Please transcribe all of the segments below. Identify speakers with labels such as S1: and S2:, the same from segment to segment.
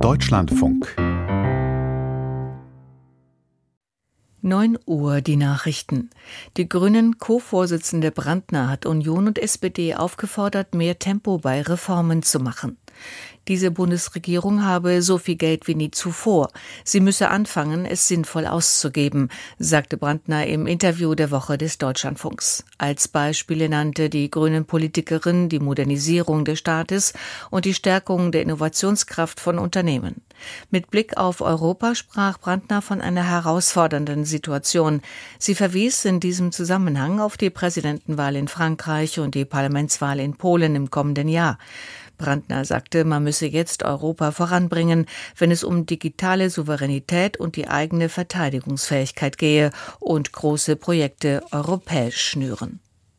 S1: Deutschlandfunk
S2: 9 Uhr, die Nachrichten. Die Grünen-Co-Vorsitzende Brandner hat Union und SPD aufgefordert, mehr Tempo bei Reformen zu machen. Diese Bundesregierung habe so viel Geld wie nie zuvor. Sie müsse anfangen, es sinnvoll auszugeben, sagte Brandner im Interview der Woche des Deutschlandfunks. Als Beispiele nannte die Grünen-Politikerin die Modernisierung des Staates und die Stärkung der Innovationskraft von Unternehmen. Mit Blick auf Europa sprach Brandner von einer herausfordernden Situation. Sie verwies in diesem Zusammenhang auf die Präsidentenwahl in Frankreich und die Parlamentswahl in Polen im kommenden Jahr. Brandner sagte, man müsse jetzt Europa voranbringen, wenn es um digitale Souveränität und die eigene Verteidigungsfähigkeit gehe und große Projekte europäisch schnüren.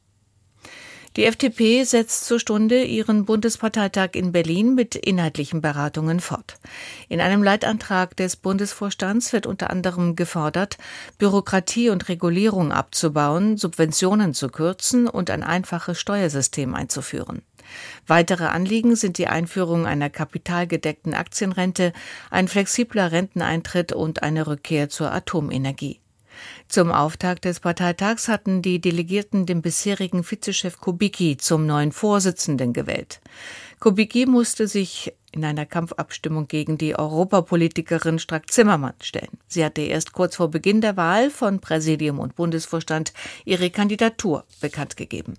S2: Die FDP setzt zur Stunde ihren Bundesparteitag in Berlin mit inhaltlichen Beratungen fort. In einem Leitantrag des Bundesvorstands wird unter anderem gefordert, Bürokratie und Regulierung abzubauen, Subventionen zu kürzen und ein einfaches Steuersystem einzuführen. Weitere Anliegen sind die Einführung einer kapitalgedeckten Aktienrente, ein flexibler Renteneintritt und eine Rückkehr zur Atomenergie. Zum Auftakt des Parteitags hatten die Delegierten den bisherigen Vizechef Kubicki zum neuen Vorsitzenden gewählt. Kubicki musste sich in einer Kampfabstimmung gegen die Europapolitikerin Strack-Zimmermann stellen. Sie hatte erst kurz vor Beginn der Wahl von Präsidium und Bundesvorstand ihre Kandidatur bekannt gegeben.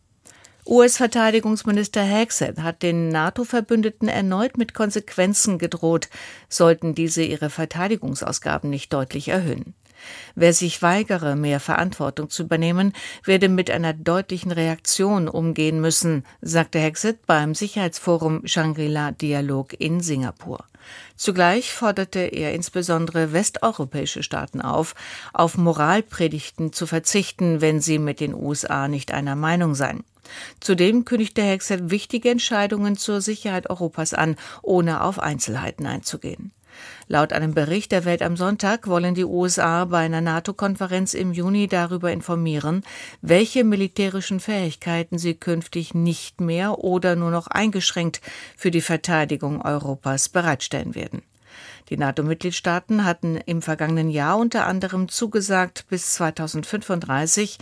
S2: US-Verteidigungsminister Hegseth hat den NATO-Verbündeten erneut mit Konsequenzen gedroht, sollten diese ihre Verteidigungsausgaben nicht deutlich erhöhen. Wer sich weigere, mehr Verantwortung zu übernehmen, werde mit einer deutlichen Reaktion umgehen müssen, sagte Hegseth beim Sicherheitsforum Shangri-La-Dialog in Singapur. Zugleich forderte er insbesondere westeuropäische Staaten auf Moralpredigten zu verzichten, wenn sie mit den USA nicht einer Meinung seien. Zudem kündigte Hegseth wichtige Entscheidungen zur Sicherheit Europas an, ohne auf Einzelheiten einzugehen. Laut einem Bericht der Welt am Sonntag wollen die USA bei einer NATO-Konferenz im Juni darüber informieren, welche militärischen Fähigkeiten sie künftig nicht mehr oder nur noch eingeschränkt für die Verteidigung Europas bereitstellen werden. Die NATO-Mitgliedstaaten hatten im vergangenen Jahr unter anderem zugesagt, bis 2035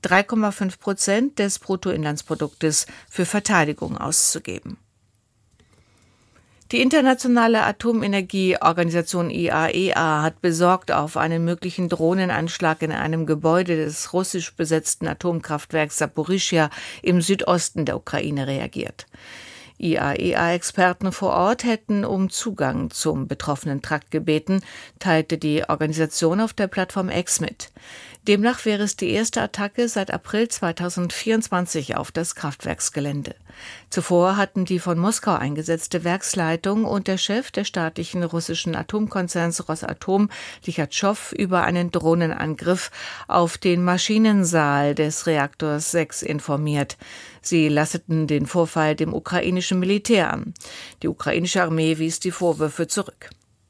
S2: 3,5% des Bruttoinlandsproduktes für Verteidigung auszugeben. Die internationale Atomenergieorganisation IAEA hat besorgt auf einen möglichen Drohnenanschlag in einem Gebäude des russisch besetzten Atomkraftwerks Saporischschja im Südosten der Ukraine reagiert. IAEA-Experten vor Ort hätten um Zugang zum betroffenen Trakt gebeten, teilte die Organisation auf der Plattform X mit. Demnach wäre es die erste Attacke seit April 2024 auf das Kraftwerksgelände. Zuvor hatten die von Moskau eingesetzte Werksleitung und der Chef des staatlichen russischen Atomkonzerns Rosatom, Lichatschow, über einen Drohnenangriff auf den Maschinensaal des Reaktors 6 informiert. Sie lasteten den Vorfall dem ukrainischen Militär an. Die ukrainische Armee wies die Vorwürfe zurück.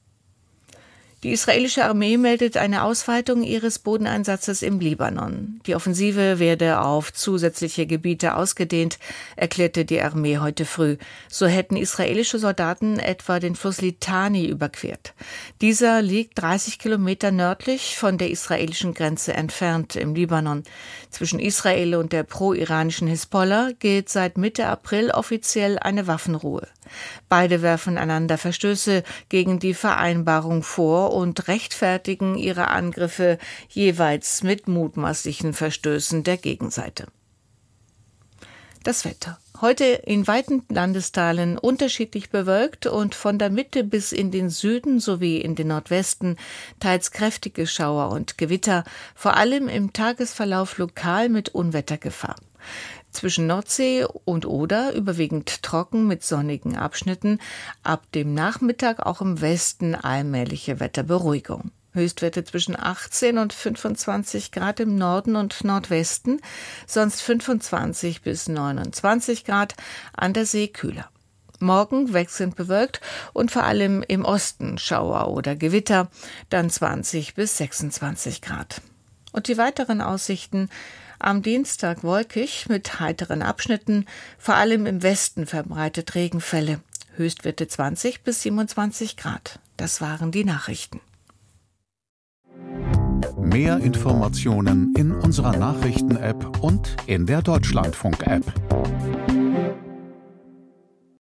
S2: Die israelische Armee meldet eine Ausweitung ihres Bodeneinsatzes im Libanon. Die Offensive werde auf zusätzliche Gebiete ausgedehnt, erklärte die Armee heute früh. So hätten israelische Soldaten etwa den Fluss Litani überquert. Dieser liegt 30 Kilometer nördlich von der israelischen Grenze entfernt im Libanon. Zwischen Israel und der pro-iranischen Hisbollah gilt seit Mitte April offiziell eine Waffenruhe. Beide werfen einander Verstöße gegen die Vereinbarung vor und rechtfertigen ihre Angriffe jeweils mit mutmaßlichen Verstößen der Gegenseite. Das Wetter. Heute in weiten Landesteilen unterschiedlich bewölkt und von der Mitte bis in den Süden sowie in den Nordwesten teils kräftige Schauer und Gewitter, vor allem im Tagesverlauf lokal mit Unwettergefahr. Zwischen Nordsee und Oder überwiegend trocken mit sonnigen Abschnitten, ab dem Nachmittag auch im Westen allmähliche Wetterberuhigung. Höchstwerte zwischen 18 und 25 Grad im Norden und Nordwesten, sonst 25 bis 29 Grad, an der See kühler. Morgen wechselnd bewölkt und vor allem im Osten Schauer oder Gewitter, dann 20 bis 26 Grad. Und die weiteren Aussichten: am Dienstag wolkig mit heiteren Abschnitten, vor allem im Westen verbreitet Regenfälle. Höchstwerte 20 bis 27 Grad. Das waren die Nachrichten.
S1: Mehr Informationen in unserer Nachrichten-App und in der Deutschlandfunk-App.